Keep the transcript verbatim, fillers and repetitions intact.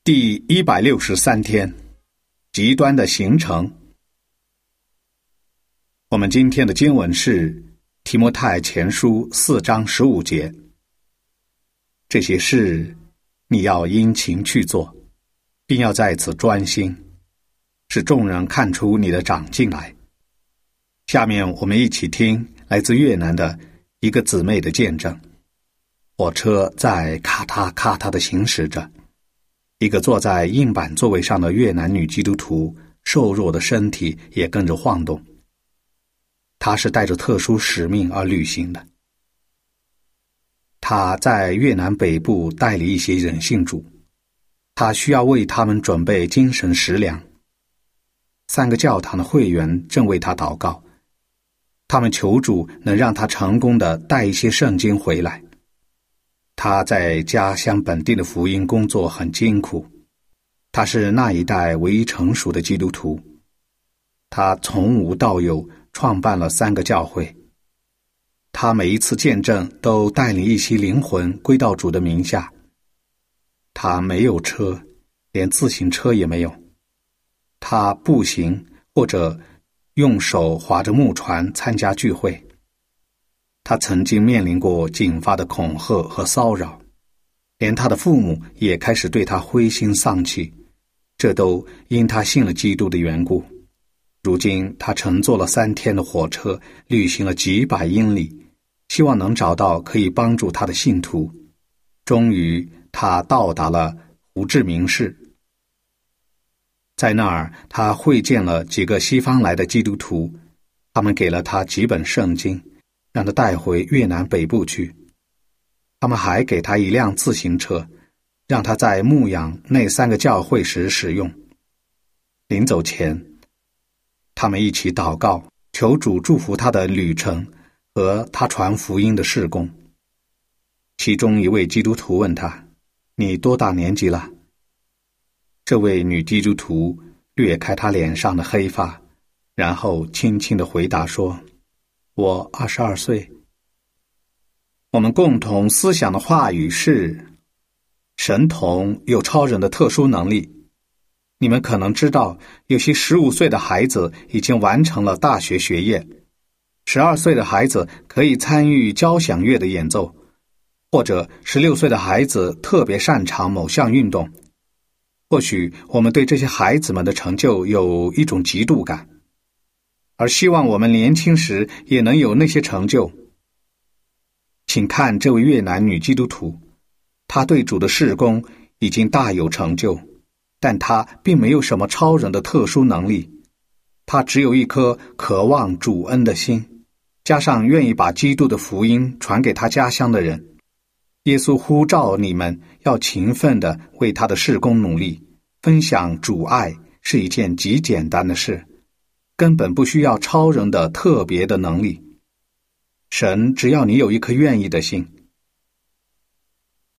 第一百六十三天，极端的形成。我们今天的经文是提摩太前书四章十五节。这些事你要殷勤去做，并要在此专心，使众人看出你的长进来。下面我们一起听来自越南的一个姊妹的见证。火车在咔嗒咔嗒地行驶着，一个坐在硬板座位上的越南女基督徒瘦弱的身体也跟着晃动。她是带着特殊使命而旅行的。她在越南北部带领一些人信主，她需要为他们准备精神食粮。三个教堂的会员正为她祷告，他们求主能让她成功地带一些圣经回来。他在家乡本地的福音工作很艰苦，他是那一代唯一成熟的基督徒。他从无到有创办了三个教会，他每一次见证都带领一些灵魂归到主的名下。他没有车，连自行车也没有，他步行或者用手划着木船参加聚会。他曾经面临过警方的恐吓和骚扰，连他的父母也开始对他灰心丧气，这都因他信了基督的缘故。如今他乘坐了三天的火车，旅行了几百英里，希望能找到可以帮助他的信徒。终于他到达了胡志明市，在那儿他会见了几个西方来的基督徒，他们给了他几本圣经，让他带回越南北部去。他们还给他一辆自行车，让他在牧养那三个教会时使用。临走前，他们一起祷告，求主祝福他的旅程和他传福音的事工。其中一位基督徒问他：你多大年纪了？这位女基督徒掠开他脸上的黑发，然后轻轻地回答说：我二十二岁。我们共同思想的话语是：神童有超人的特殊能力。你们可能知道，有些十五岁的孩子已经完成了大学学业，十二岁的孩子可以参与交响乐的演奏，或者十六岁的孩子特别擅长某项运动。或许我们对这些孩子们的成就有一种嫉妒感，而希望我们年轻时也能有那些成就。请看这位越南女基督徒，她对主的事工已经大有成就，但她并没有什么超人的特殊能力，她只有一颗渴望主恩的心，加上愿意把基督的福音传给她家乡的人。耶稣呼召你们要勤奋地为他的事工努力，分享主爱是一件极简单的事，根本不需要超人的特别的能力。神只要你有一颗愿意的心，